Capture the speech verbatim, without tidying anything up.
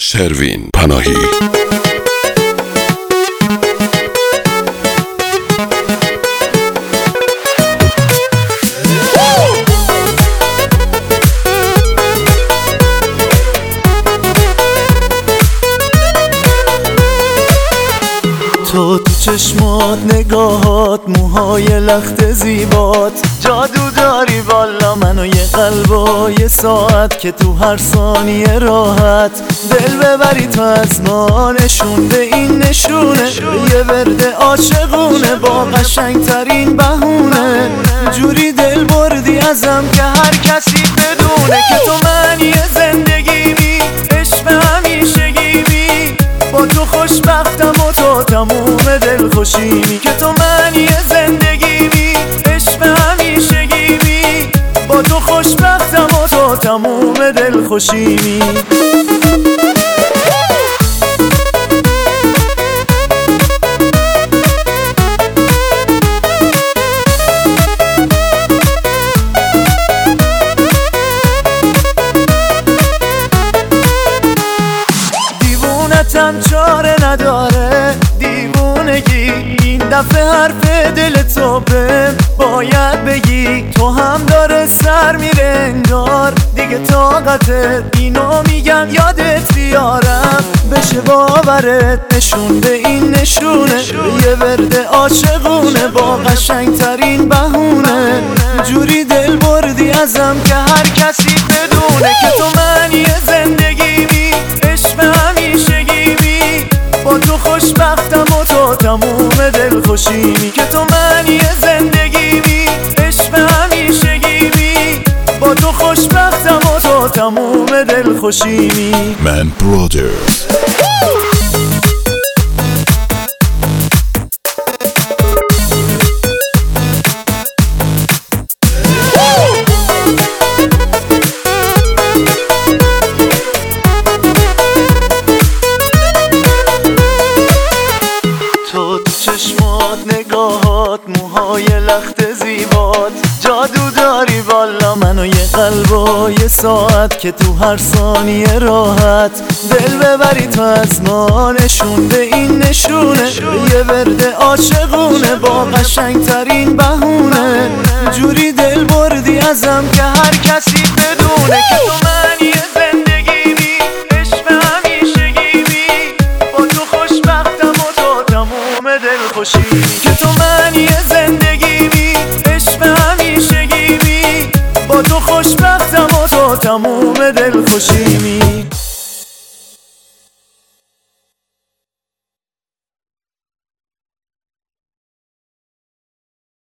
شروین پناهی. تو تو چشمات، نگاهات، موهای لخت زیبات، جادو داری والا منو یه قلب و یه ساعت که تو هر ثانیه راحت دل ببری تو از ما. نشون به این نشونه یه ورد عاشقونه با قشنگ ترین بهونه، جوری دل بردی ازم که هر کسی بدونه که تو معنی زندگیمی، عشق همیشگیمی، با تو خوشبختم و تو تموم دل خوشیمی، که تو معنی زندگیمی، عشق همیشگیمی، با تو خوشبختم و تو تموم دل خوشیمی. دیوونتم چاره نداره دیوونگی، این دفعه حرف دل تو بهم باید بگی. تو هم داره سر میره انگار دیگه طاقتت، اینو میگم یادت بیارم بشه باورت. نشون به این نشونه یه ورد عاشقونه با قشنگ ترین بهونه، جوری دل بردی ازم که هر کسی بدونه که تو معنی زندگیمی، عشق همیشگیمی، با تو خوشبختم و تو تموم دل خوشیمی، که تو معنی زندگیمی، عشق همیشگیمی، با تو خوشبختم و تو تموم دل خوشیمی. من برادرز. تو تو چشمات، نگاهات، موهای لخت زیبات، جادو داری والا منو یه قلب و یه ساعت که تو هر ثانیه راحت دل ببری تو از ما. نشون به این نشونه یه ورد عاشقونه با قشنگ ترین بهونه، جوری دل بردی ازم که هر کسی بدونه که تو معنی زندگیمی، عشق همیشگیمی، با تو خوشبختم و تو تموم دل خوشیمی، که تو معنی زندگیمی، عشق همیشگیمی، با تو خوشبختم و تو تموم دل خوشیمی.